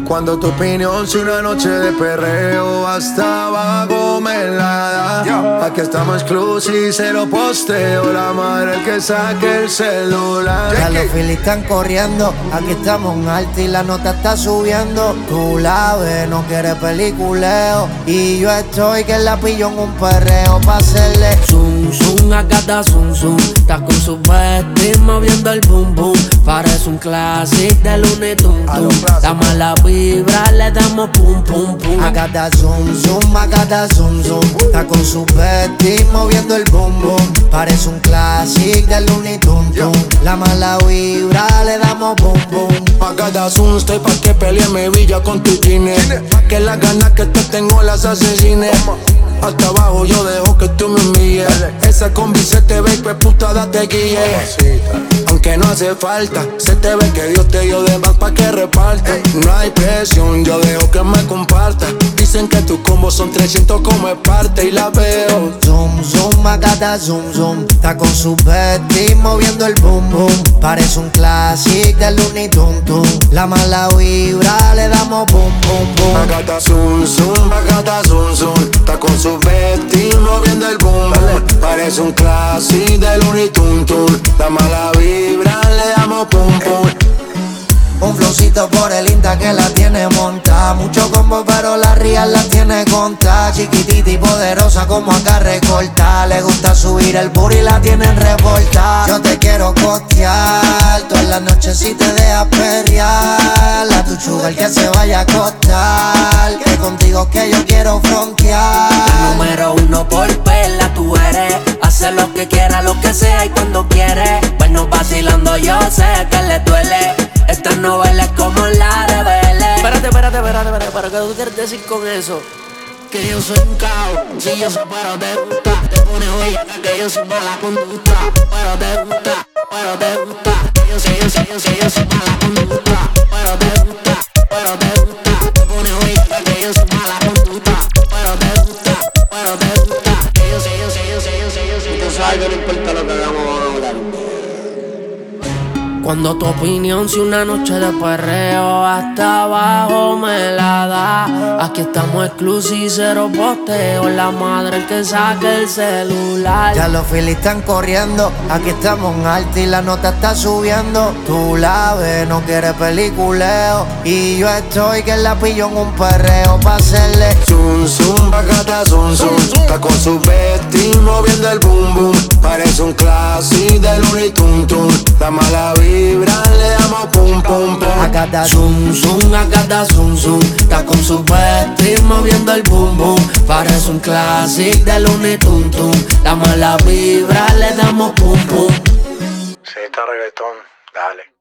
Cuando tu opinión si una noche de perreo hasta abajo me la da. Aquí estamos exclusive, cero posteo. La madre el que saque el celular. Ya los Phillies están corriendo, aquí estamos en alta y la nota está subiendo. Tú la ves, no quieres peliculeo, y yo estoy que la pillo en un perreo pa' hacerle zoom, zoom, acá está zoom, zoom. Está con su vestir moviendo el boom, boom. Parece un clásico de Looney Tunes. La mala vibra le damos pum, pum, pum. acá está zoom, zoom, acá está zoom, zoom. Está con su vestir moviendo el boom, boom. Parece un clásico de Looney Tunes. La mala vibra le damos boom, boom. Acá está zoom, estoy pa' que pelee mi villa con tu cine. Que las ganas que te tengo las asesines. Hasta abajo yo dejo que tú me humilles. Esa combi se te ve, pues puta date guille. Aunque no hace falta, se te ve que Dios te dio de más pa' que reparte. No hay presión, yo dejo que me comparta. Dicen que tus combos son 300 como es parte y la veo. Zoom, zoom, acá está zoom, zoom. Está con su vestir moviendo el boom, boom. Parece un clásico de Looney Tunes. La mala vibra le damos boom, boom, boom. Acá está zoom, zoom, acá está zoom, zoom. Está con su vestir moviendo el boom, boom. Parece un clásico de Looney Tunes. La mala vibra le damos pum, pum. Un flowcito por el Insta que la tiene montada. Mucho combo pero la real la tiene contada. Chiquitita y poderosa como acá recortada. Le gusta subir el booty y la tienen revoltada. Yo te quiero costear todas las noches si te dejas perrear. A tu sugar que se vaya a acostar. Que contigo que yo quiero frontear. Número uno por perla tú eres. Hace lo que quiera, lo que sea y cuando quiere. Bueno, vacilando yo sé que le duele. Esta novela es como la de Vélez. Espérate, ¿qué tú quieres decir con eso? Que yo soy un caos, si yo soy pero te gusta. Te pones huella que yo soy mala conducta. Pero te gusta, que yo soy mala conducta. Pero te gusta, te pones huella que yo soy mala conducta. Pero te gusta, que yo soy. Tú sabes que no importa lo que hagamos, vamos a hablar. Cuando tu opinión si una noche de perreo hasta abajo me la da. Aquí estamos exclusive, cero posteo. La madre el que saque el celular. Ya los Phillies están corriendo, aquí estamos en alta y la nota está subiendo. Tú la ves, no quieres peliculeo, y yo estoy que la pillo en un perreo pa' hacerle Zoom, zoom, acá está zoom, zoom. Está con su vestir moviendo el boom, boom. Parece un clásico de Looney Tunes. La mala vibra le damos pum, pum, pum. acá está Zoom, zoom, acá está zoom, zoom. Está con su vestir moviendo el boom, boom. Parece un clásico de Looney Tunes. La mala vibra le damos pum, pum. Si está reggaetón, dale.